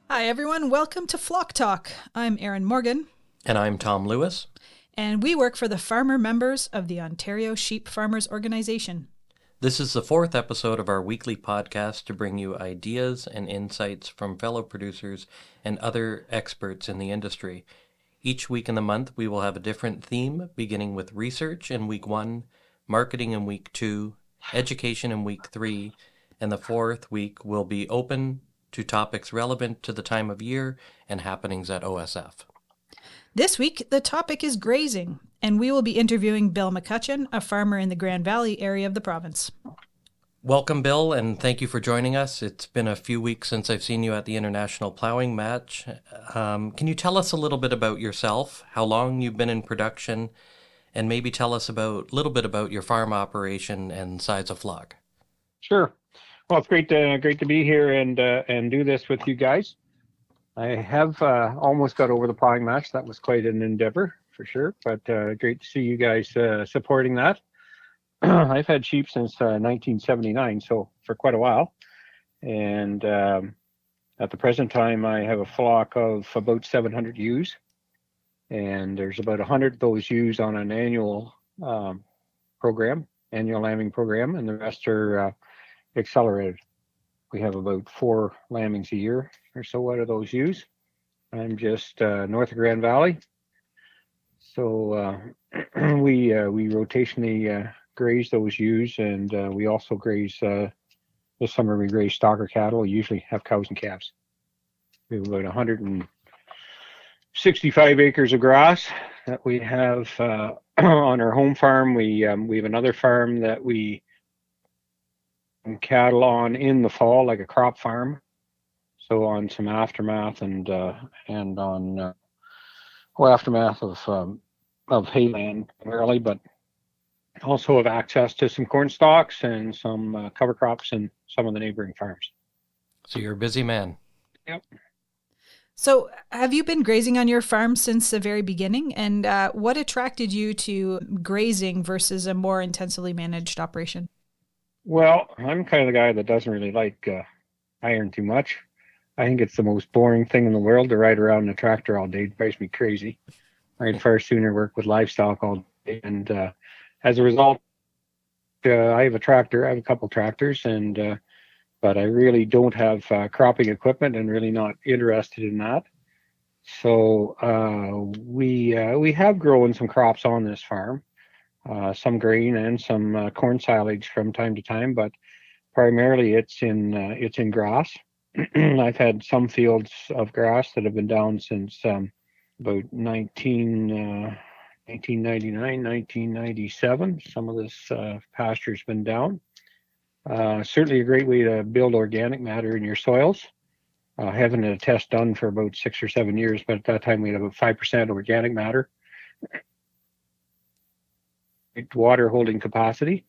Hi, everyone. Welcome to Flock Talk. I'm Erin Morgan, And I'm Tom Lewis. and we work for the farmer members of the Ontario Sheep Farmers Organization. This is the fourth episode of our weekly podcast to bring you ideas and insights from fellow producers and other experts in the industry. Each week in the month, we will have a different theme, beginning with research in week 1, marketing in week 2, education in week 3, and the fourth week will be open to topics relevant to the time of year and happenings at OSF. This week, the topic is grazing, and we will be interviewing Bill McCutcheon, a farmer in the Grand Valley area of the province. Welcome, Bill, and thank you for joining us. It's been a few weeks since I've seen you at the International Plowing Match. Can you tell us a little bit about yourself, how long you've been in production, and maybe tell us a little bit about your farm operation and size of flock? Sure. Well, it's great to be here and do this with you guys. I have almost got over the plowing match. That was quite an endeavor for sure, but great to see you guys supporting that. I've had sheep since 1979, so for quite a while. And at the present time, I have a flock of about 700 ewes, and there's about 100 of those ewes on an annual annual lambing program, and the rest are accelerated. We have about 4 lambings a year or so out of those ewes. I'm just north of Grand Valley, so we rotationally graze those ewes, and we also graze this summer. We graze stocker cattle. We usually have cows and calves. We have about 165 acres of grass that we have on our home farm. We have another farm that we cattle on in the fall, like a crop farm. So on some aftermath and on aftermath of hayland primarily, but also have access to some corn stalks and some cover crops in some of the neighboring farms. So you're a busy man. Yep. So, have you been grazing on your farm since the very beginning? And what attracted you to grazing versus a more intensively managed operation? Well, I'm kind of the guy that doesn't really like iron too much. I think it's the most boring thing in the world to ride around in a tractor all day. It drives me crazy. I'd far sooner work with livestock all day. And as a result, I have a tractor. I have a couple tractors, and but I really don't have cropping equipment, and really not interested in that. So we have grown some crops on this farm. Some grain and some corn silage from time to time, but primarily it's in grass. I've had some fields of grass that have been down since about 1999, 1997. Some of this pasture's been down. Certainly a great way to build organic matter in your soils. I haven't had a test done for about 6 or 7 years, but at that time we had about 5% organic matter. Water holding capacity.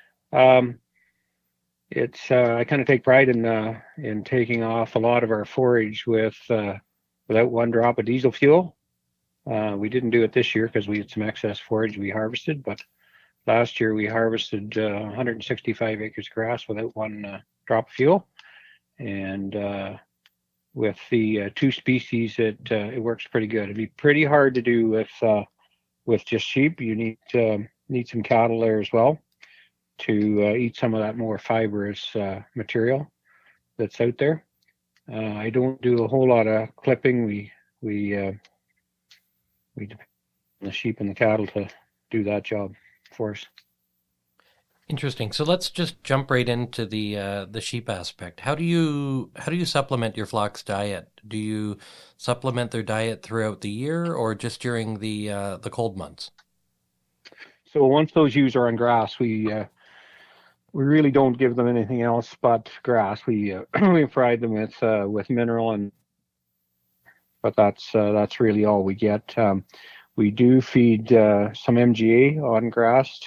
It's I kind of take pride in taking off a lot of our forage without one drop of diesel fuel. We didn't do it this year because we had some excess forage we harvested, but last year we harvested 165 acres of grass without one drop of fuel, and with the 2 species, it works pretty good. It'd be pretty hard to do with just sheep. You need some cattle there as well to eat some of that more fibrous material that's out there. I don't do a whole lot of clipping. We depend on the sheep and the cattle to do that job for us. Interesting. So let's just jump right into the sheep aspect. How do you supplement your flock's diet? Do you supplement their diet throughout the year, or just during the cold months? So once those ewes are on grass, we really don't give them anything else but grass. We we provide them with mineral, but that's really all we get. We do feed some MGA on grass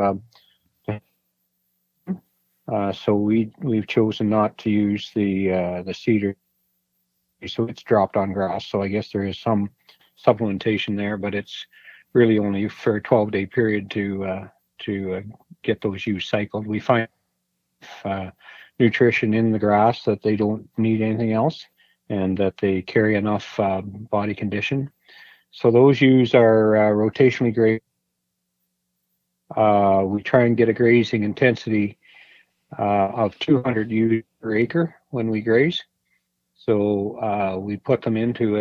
so we've chosen not to use the cedar, so it's dropped on grass. So I guess there is some supplementation there, but it's really only for a 12-day period to get those ewes cycled. We find nutrition in the grass that they don't need anything else. and that they carry enough body condition. So those ewes are rotationally grazed. We try and get a grazing intensity of 200 ewes per acre when we graze. So we put them into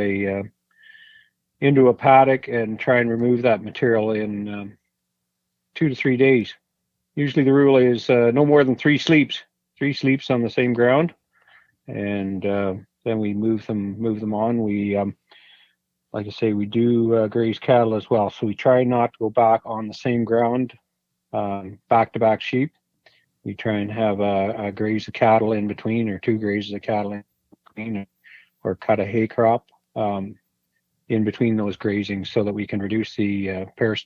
a paddock and try and remove that material in 2 to 3 days. Usually the rule is no more than 3 sleeps on the same ground, and then we move them on. We like I say, we do graze cattle as well, so we try not to go back on the same ground back to back sheep. We try and have a graze of cattle in between, or 2 grazes of cattle in between, or cut a hay crop in between those grazings so that we can reduce the parasites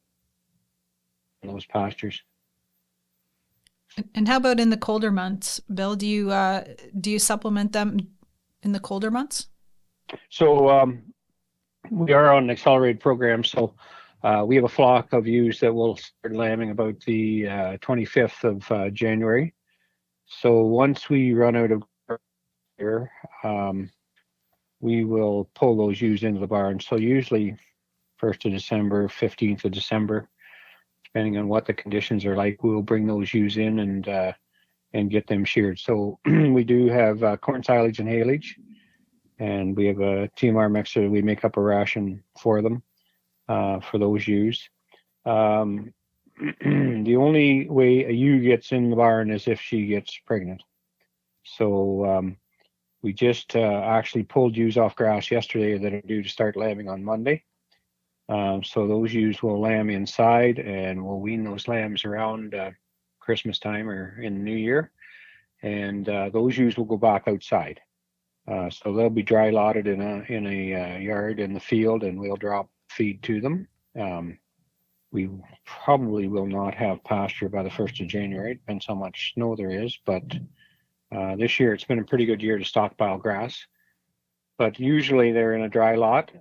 in those pastures. And how about in the colder months, Bill? Do you supplement them in the colder months? So we are on an accelerated program. So we have a flock of ewes that will start lambing about the 25th of January. So once we run out of here, we will pull those ewes into the barn. So usually 1st of December, 15th of December, depending on what the conditions are like, we'll bring those ewes in and get them sheared. So we do have corn silage and haylage, and we have a TMR mixer that we make up a ration for them for those ewes. The only way a ewe gets in the barn is if she gets pregnant. So we just actually pulled ewes off grass yesterday that are due to start lambing on Monday. So those ewes will lamb inside, and we'll wean those lambs around Christmas time or in the New Year. And those ewes will go back outside. So they'll be dry lotted in a yard in the field, and we'll drop feed to them. We probably will not have pasture by the 1st of January. Depends how much snow there is, but this year it's been a pretty good year to stockpile grass. But usually they're in a dry lot.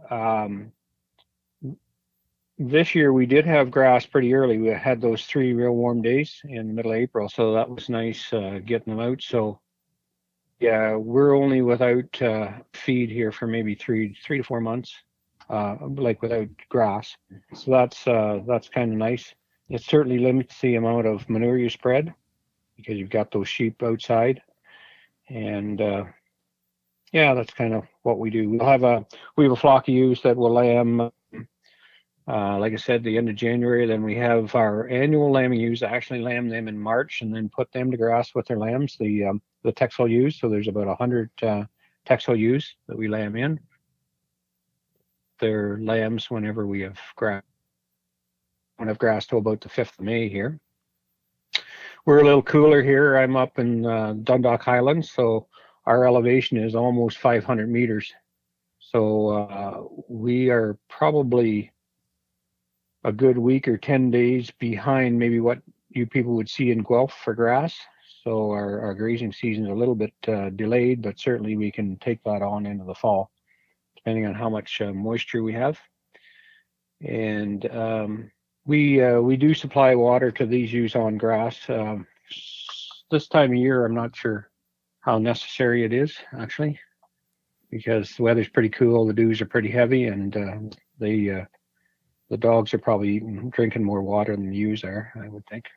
This year we did have grass pretty early. We had those 3 real warm days in the middle of April, so that was nice getting them out. So yeah, we're only without feed here for maybe 3 to 4 months, like without grass. So that's kind of nice. It certainly limits the amount of manure you spread because you've got those sheep outside, and yeah, that's kind of what we do. We have a flock of ewes that will lamb. Like I said, the end of January. Then we have our annual lambing ewes. I actually lamb them in March and then put them to grass with their lambs, the Texel ewes. So there's about 100 Texel ewes that we lamb in. They're lambs whenever we have grass. When I've grass till about the 5th of May here. We're a little cooler here. I'm up in Dundalk Highlands, so our elevation is almost 500 meters. So we are probably a good week or 10 days behind maybe what you people would see in Guelph for grass. So our grazing season is a little bit delayed, but certainly we can take that on into the fall, depending on how much moisture we have. And we do supply water to these ewes on grass. This time of year, I'm not sure how necessary it is, actually, because the weather's pretty cool, the dews are pretty heavy, and the dogs are probably drinking more water than the ewes are, I would think.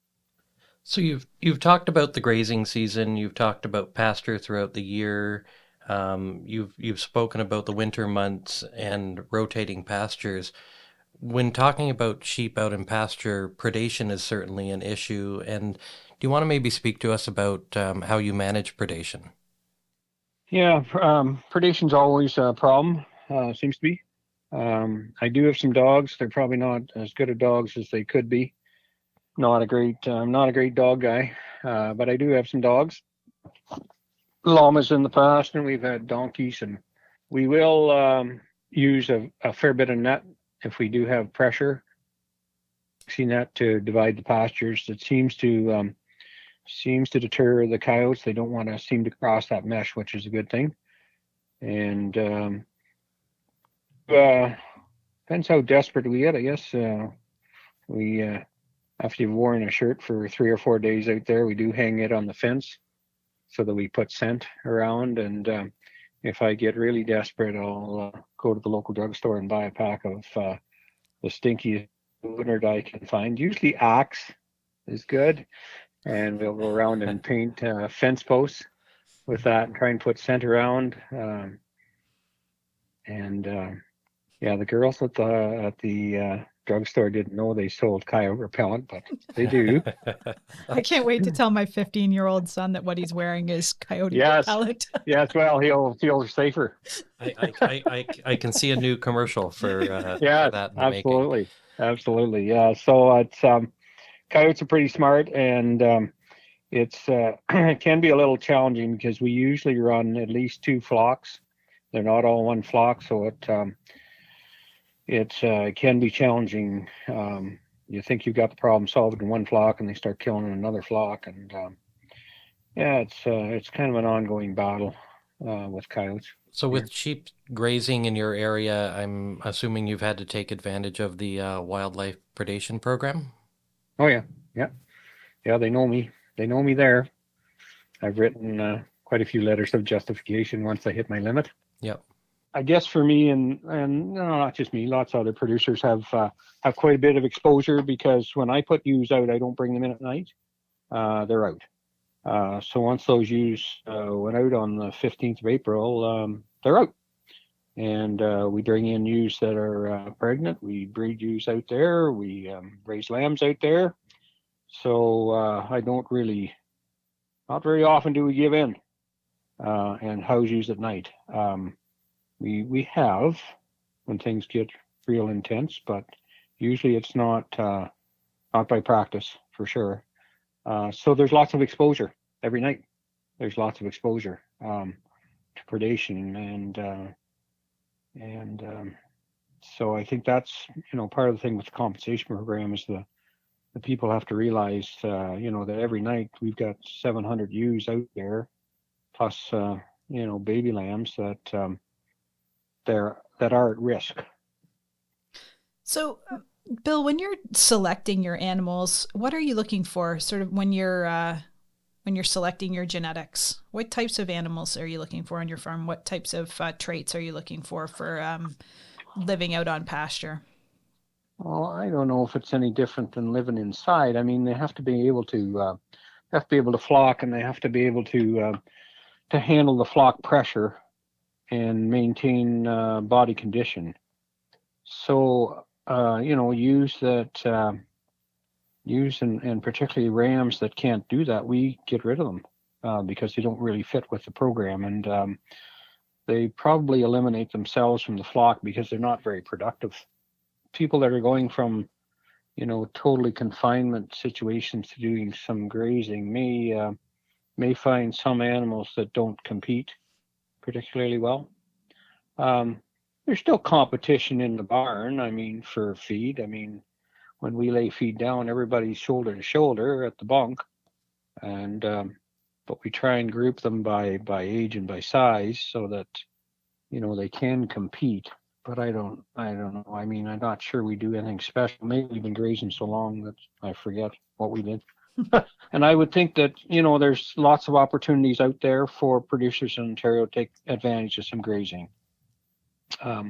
So you've talked about the grazing season. You've talked about pasture throughout the year. You've spoken about the winter months and rotating pastures. When talking about sheep out in pasture, predation is certainly an issue. And do you want to maybe speak to us about how you manage predation? Yeah, predation's always a problem. Seems to be. I do have some dogs. They're probably not as good at dogs as they could be. Not a great dog guy, but I do have some dogs. Llamas in the past, and we've had donkeys, and we will use a fair bit of net if we do have pressure. See net to divide the pastures. It seems to deter the coyotes. They don't want to seem to cross that mesh, which is a good thing. And depends how desperate we get, I guess. We after you've worn a shirt for 3 or 4 days out there, we do hang it on the fence so that we put scent around. And if I get really desperate, I'll go to the local drugstore and buy a pack of the stinkiest Woodard I can find. Usually Axe is good, and we'll go around and paint fence posts with that and try and put scent around. And yeah, the girls at the drugstore didn't know they sold coyote repellent, but they do. I can't wait to tell my 15-year-old son that what he's wearing is coyote Yes, repellent. yes. Well, he'll feel safer. I can see a new commercial for Yeah, that in the making. absolutely, absolutely. Yeah. So it's coyotes are pretty smart, and it's it can be a little challenging because we usually run at least two flocks. They're not all one flock, so it can be challenging. You think you've got the problem solved in one flock, and they start killing in another flock, and yeah, it's kind of an ongoing battle with coyotes. So with sheep grazing in your area, I'm assuming you've had to take advantage of the wildlife predation program? Oh yeah, yeah, yeah. They know me. They know me there. I've written quite a few letters of justification once I hit my limit. Yep. I guess for me and no, not just me, lots of other producers have quite a bit of exposure because when I put ewes out, I don't bring them in at night. They're out. So once those ewes went out on the 15th of April, they're out. And we bring in ewes that are pregnant. We breed ewes out there. We raise lambs out there. So I don't really, not very often do we give in and house ewes at night. We have when things get real intense, but usually it's not by practice for sure. So there's lots of exposure every night. There's lots of exposure to predation, and so I think that's part of the thing with the compensation program is the people have to realize that every night we've got 700 ewes out there, plus baby lambs that are at risk. So, Bill, when you're selecting your animals, what are you looking for? Sort of when you're selecting your genetics, what types of animals are you looking for on your farm? What types of traits are you looking for living out on pasture? Well, I don't know if it's any different than living inside. I mean, they have to be able to flock, and they have to be able to handle the flock pressure and maintain body condition. So, ewes and particularly rams that can't do that, we get rid of them because they don't really fit with the program, and they probably eliminate themselves from the flock because they're not very productive. People that are going from, totally confinement situations to doing some grazing may find some animals that don't compete particularly well. There's still competition in the barn. I mean, for feed. I mean, when we lay feed down, everybody's shoulder to shoulder at the bunk, and but we try and group them by age and by size so that they can compete. But I don't know. I mean, I'm not sure we do anything special. Maybe we've been grazing so long that I forget what we did. And I would think that, there's lots of opportunities out there for producers in Ontario to take advantage of some grazing. I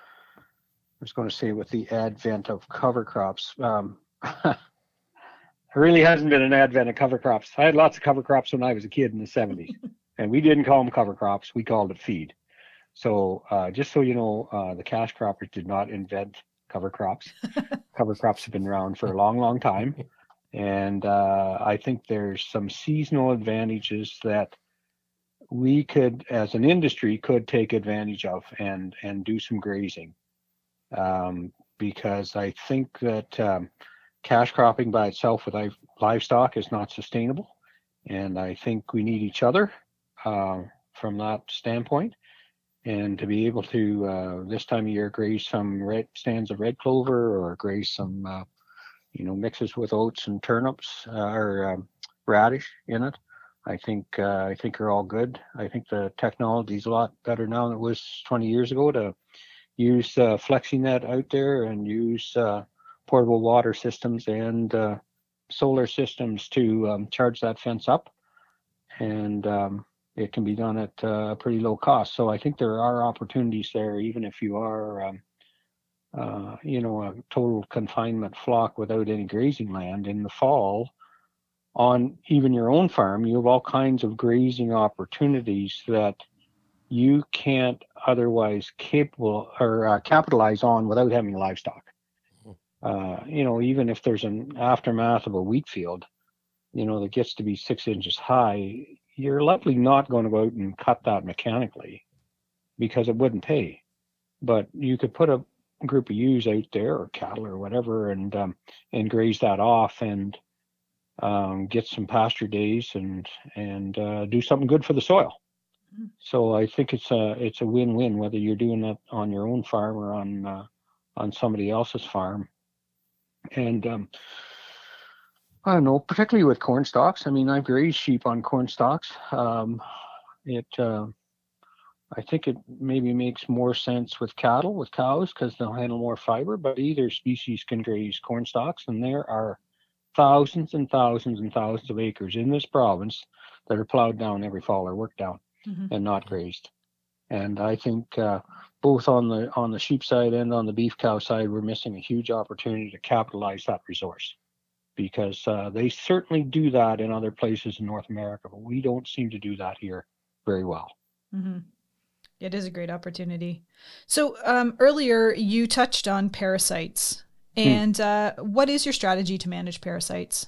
was going to say with the advent of cover crops, there really hasn't been an advent of cover crops. I had lots of cover crops when I was a kid in the 70s, and we didn't call them cover crops. We called it feed. So just so you know, the cash croppers did not invent cover crops. Cover crops have been around for a long, long time. And I think there's some seasonal advantages that we could, as an industry, could take advantage of and do some grazing. Because I think that cash cropping by itself with livestock is not sustainable. And I think we need each other from that standpoint. And to be able to this time of year graze some stands of red clover or graze some mixes with oats and turnips or radish in it, I think are all good. I think the technology is a lot better now than it was 20 years ago to use FlexiNet out there and use portable water systems and solar systems to charge that fence up. And it can be done at pretty low cost. So I think there are opportunities there, even if you are, a total confinement flock without any grazing land in the fall. On even your own farm, you have all kinds of grazing opportunities that you can't otherwise capitalize on without having livestock. Even if there's an aftermath of a wheat field, that gets to be 6 inches high, you're likely not going to go out and cut that mechanically because it wouldn't pay. But you could put a group of ewes out there, or cattle or whatever, and graze that off and get some pasture days and do something good for the soil. So I think it's a win-win, whether you're doing that on your own farm or on somebody else's farm. And I don't know, particularly with corn stalks. I mean, I've grazed sheep on corn stalks. I think it maybe makes more sense with cows, because they'll handle more fiber. But either species can graze corn stalks, and there are thousands and thousands and thousands of acres in this province that are plowed down every fall or worked down and not grazed. And I think both on the sheep side and on the beef cow side, we're missing a huge opportunity to capitalize that resource, because they certainly do that in other places in North America, but we don't seem to do that here very well. Mm-hmm. It is a great opportunity. So earlier you touched on parasites, and what is your strategy to manage parasites?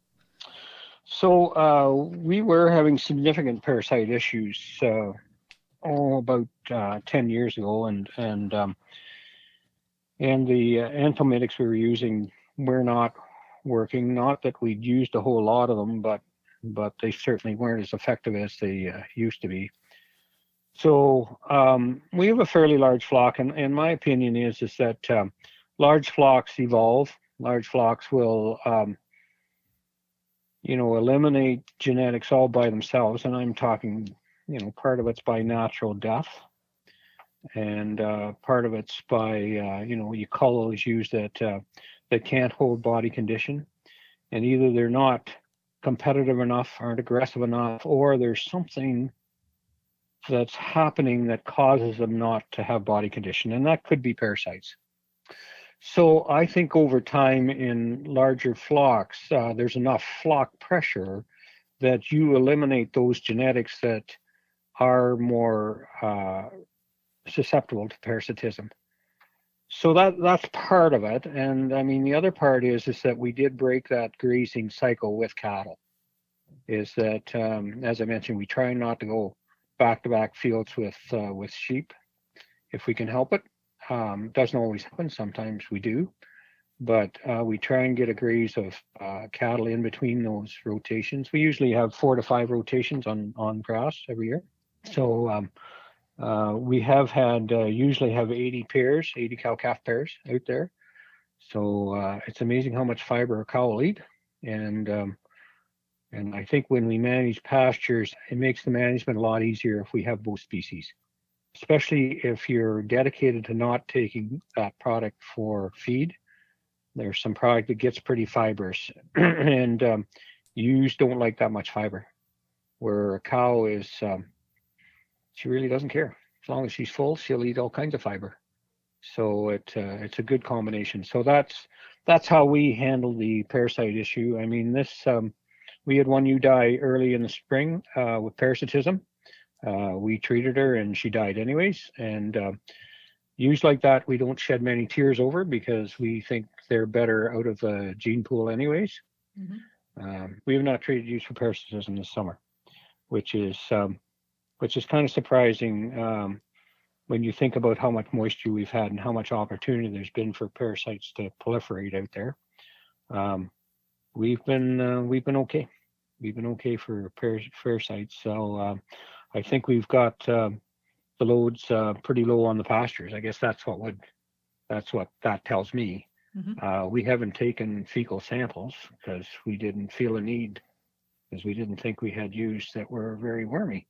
So we were having significant parasite issues about 10 years ago, and the anthelmintics we were using were not working. Not that we'd used a whole lot of them, but they certainly weren't as effective as they used to be. So we have a fairly large flock, and my opinion is that large flocks evolve. Large flocks will eliminate genetics all by themselves, and I'm talking, part of it's by natural death, and part of it's by you call those ewes that can't hold body condition, and either they're not competitive enough, aren't aggressive enough, or there's something that's happening that causes them not to have body condition, and that could be parasites. So I think over time in larger flocks, there's enough flock pressure that you eliminate those genetics that are more susceptible to parasitism. So that's part of it. And I mean, the other part is that we did break that grazing cycle with cattle. Is that, as I mentioned, we try not to go back-to-back fields with sheep if we can help it. Doesn't always happen. Sometimes we do, but we try and get a graze of cattle in between those rotations. We usually have 4 to 5 rotations on grass every year. So we have had usually have 80 cow-calf pairs out there. So it's amazing how much fiber a cow will eat, and I think when we manage pastures, it makes the management a lot easier if we have both species, especially if you're dedicated to not taking that product for feed. There's some product that gets pretty fibrous, and ewes don't like that much fiber, where a cow is, she really doesn't care. As long as she's full, she'll eat all kinds of fiber. So it's a good combination. So that's how we handle the parasite issue. I mean, we had one ewe die early in the spring with parasitism. We treated her and she died anyways. And ewes like that, we don't shed many tears over, because we think they're better out of the gene pool anyways. Mm-hmm. We have not treated ewes for parasitism this summer, which is kind of surprising when you think about how much moisture we've had and how much opportunity there's been for parasites to proliferate out there. We've been okay. We've been okay for parasites. So I think we've got the loads pretty low on the pastures. I guess that's what that tells me. Mm-hmm. We haven't taken fecal samples because we didn't feel a need, because we didn't think we had ewes that were very wormy.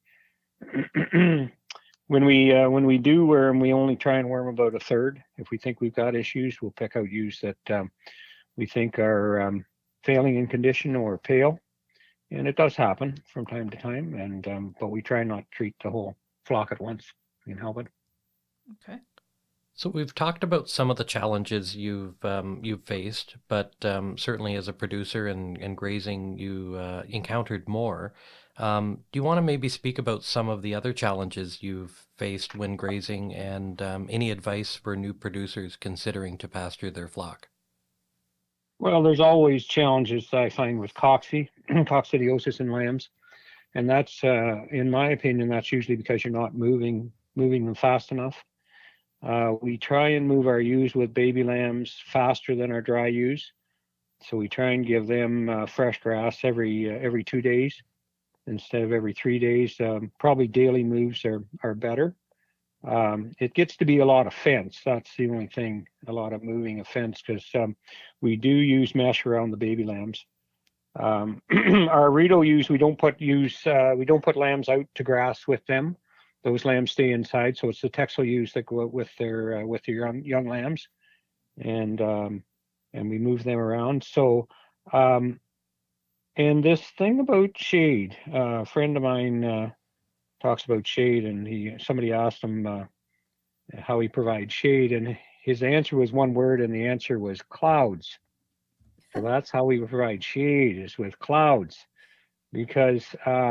When we do worm, we only try and worm about a third. If we think we've got issues, we'll pick out ewes that we think are failing in condition or pale, and it does happen from time to time. And but we try not to treat the whole flock at once. We can help it. Okay. So we've talked about some of the challenges you've faced, but certainly as a producer and grazing, you encountered more. Do you want to maybe speak about some of the other challenges you've faced when grazing, and any advice for new producers considering to pasture their flock? Well, there's always challenges I find with coccidiosis in lambs, and that's, in my opinion, that's usually because you're not moving them fast enough. We try and move our ewes with baby lambs faster than our dry ewes. So we try and give them fresh grass every 2 days instead of every 3 days. Probably daily moves are better. It gets to be a lot of fence. That's the only thing, a lot of moving of fence, because we do use mesh around the baby lambs. Our Rito ewes, we don't put lambs out to grass with them. Those lambs stay inside, so it's the Texel ewes that go out with their young lambs, and we move them around. So, and this thing about shade, a friend of mine talks about shade, and somebody asked him how he provides shade, and his answer was one word, and the answer was clouds. So that's how we provide shade, is with clouds, because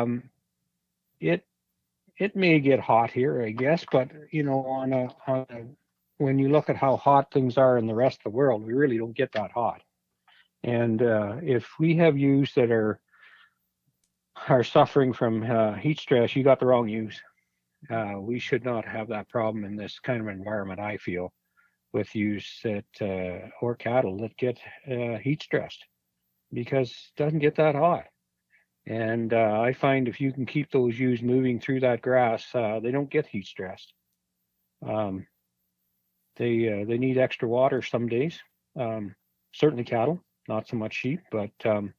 it may get hot here, I guess, but when you look at how hot things are in the rest of the world, we really don't get that hot. And if we have ewes that are suffering from heat stress, you got the wrong ewes. We should not have that problem in this kind of environment, I feel, with ewes or cattle that get heat stressed, because it doesn't get that hot. And I find if you can keep those ewes moving through that grass, they don't get heat stressed. They need extra water some days. Certainly cattle, not so much sheep, but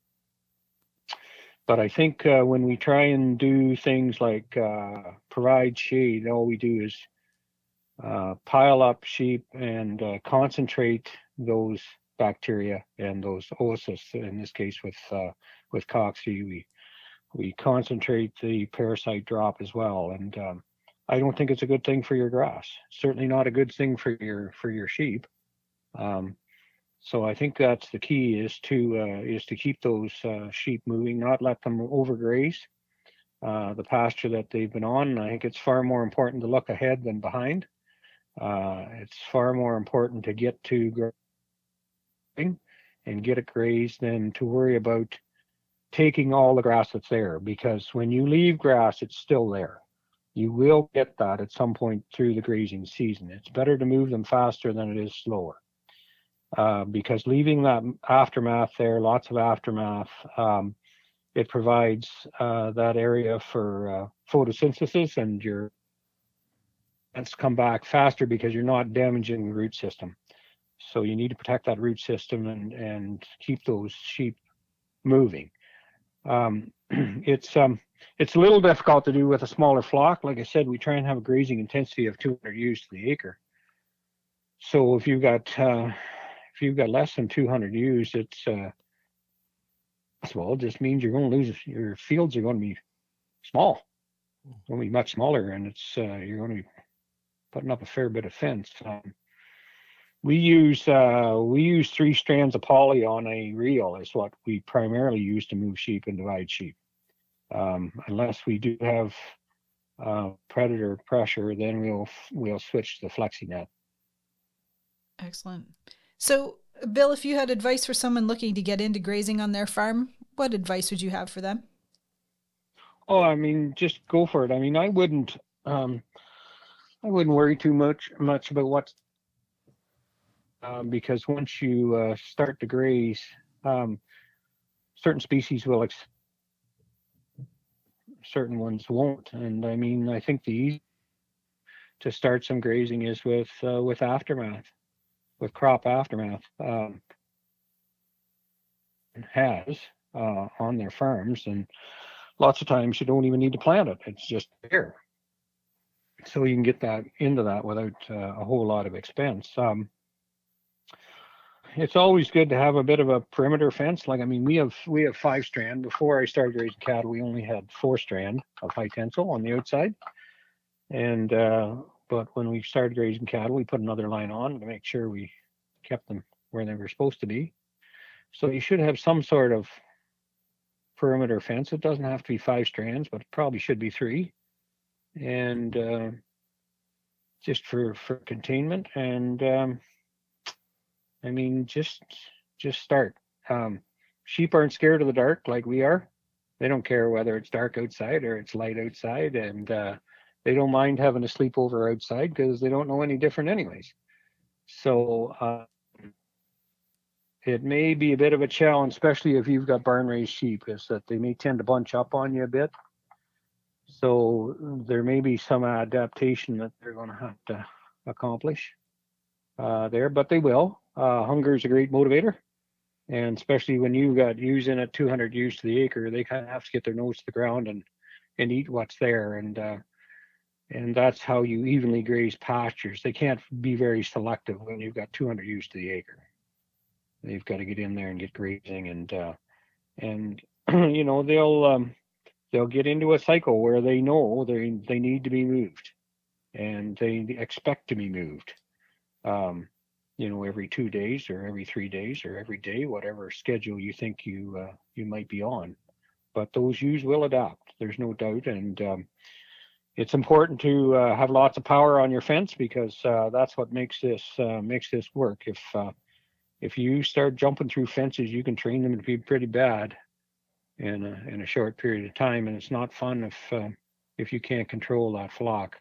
I think when we try and do things like provide shade, all we do is pile up sheep and concentrate those bacteria and those oocysts. In this case, with cocci, we concentrate the parasite drop as well. And I don't think it's a good thing for your grass. Certainly not a good thing for your sheep. So I think that's the key, is to keep those sheep moving, not let them overgraze the pasture that they've been on. And I think it's far more important to look ahead than behind. It's far more important to get to grazing and get it grazed than to worry about taking all the grass that's there, because when you leave grass, it's still there. You will get that at some point through the grazing season. It's better to move them faster than it is slower, because leaving that aftermath there, lots of aftermath, it provides that area for photosynthesis, and your plants come back faster because you're not damaging the root system. So you need to protect that root system and keep those sheep moving. It's a little difficult to do with a smaller flock. Like I said, we try and have a grazing intensity of 200 ewes to the acre. So if you've got less than 200 ewes, it's well, it just means you're going to lose, your fields are going to be small. It's going to be much smaller, and it's you're going to be putting up a fair bit of fence. We use 3 strands of poly on a reel is what we primarily use to move sheep and divide sheep. Unless we do have predator pressure, then we'll switch to the flexi net. Excellent. So, Bill, if you had advice for someone looking to get into grazing on their farm, what advice would you have for them? Oh, I mean, just go for it. I mean, I wouldn't worry too much about what. Because once you start to graze, certain species will, certain ones won't. And I mean, I think the easy to start some grazing is with aftermath, with crop aftermath. Has on their farms, and lots of times you don't even need to plant it; it's just there. So you can get that into that without a whole lot of expense. it's always good to have a bit of a perimeter fence. Like, I mean, we have 5-strand. Before I started raising cattle, we only had 4-strand of high tensile on the outside. And but when we started raising cattle, we put another line on to make sure we kept them where they were supposed to be. So you should have some sort of perimeter fence. It doesn't have to be 5 strands, but it probably should be 3. And just for containment. And I mean, just start. Sheep aren't scared of the dark like we are. They don't care whether it's dark outside or it's light outside, and they don't mind having a sleepover outside because they don't know any different anyways. So it may be a bit of a challenge, especially if you've got barn raised sheep, is that they may tend to bunch up on you a bit. So there may be some adaptation that they're going to have to accomplish there, but they will. Hunger is a great motivator, and especially when you've got ewes in at 200 ewes to the acre, they kind of have to get their nose to the ground and eat what's there, and that's how you evenly graze pastures. They can't be very selective when you've got 200 ewes to the acre. They've got to get in there and get grazing, and you know, they'll get into a cycle where they know they need to be moved, and they expect to be moved. You know, every 2 days or every 3 days or every day, whatever schedule you think you might be on. But those ewes will adapt. There's no doubt, and it's important to have lots of power on your fence, because that's what makes this work. If you start jumping through fences, you can train them to be pretty bad in a short period of time, and it's not fun if you can't control that flock.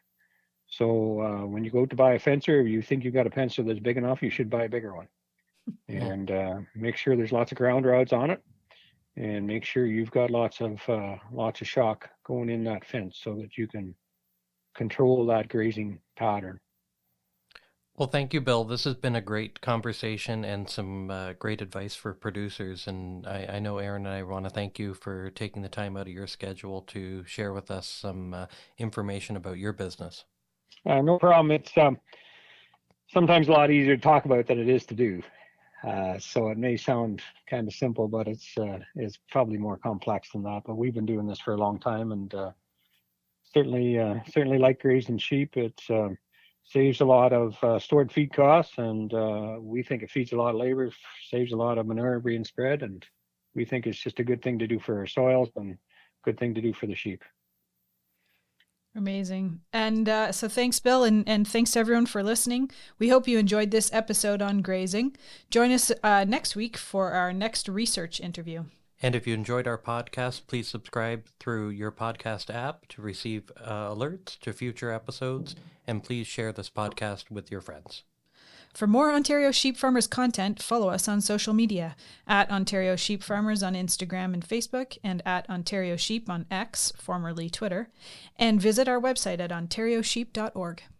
So when you go to buy a fencer, if you think you've got a fencer that's big enough, you should buy a bigger one. And make sure there's lots of ground rods on it, and make sure you've got lots of shock going in that fence so that you can control that grazing pattern. Well, thank you, Bill. This has been a great conversation and some great advice for producers. And I know Aaron and I want to thank you for taking the time out of your schedule to share with us some information about your business. No problem. It's sometimes a lot easier to talk about than it is to do. So it may sound kind of simple, but it's probably more complex than that. But we've been doing this for a long time, and certainly like grazing sheep. It saves a lot of stored feed costs, and we think it feeds a lot of labor, saves a lot of manure being spread, and we think it's just a good thing to do for our soils and good thing to do for the sheep. Amazing. And so thanks, Bill, and thanks to everyone for listening. We hope you enjoyed this episode on grazing. Join us next week for our next research interview. And if you enjoyed our podcast, please subscribe through your podcast app to receive alerts to future episodes, and please share this podcast with your friends. For more Ontario Sheep Farmers content, follow us on social media at Ontario Sheep Farmers on Instagram and Facebook, and at Ontario Sheep on X, formerly Twitter, and visit our website at ontariosheep.org.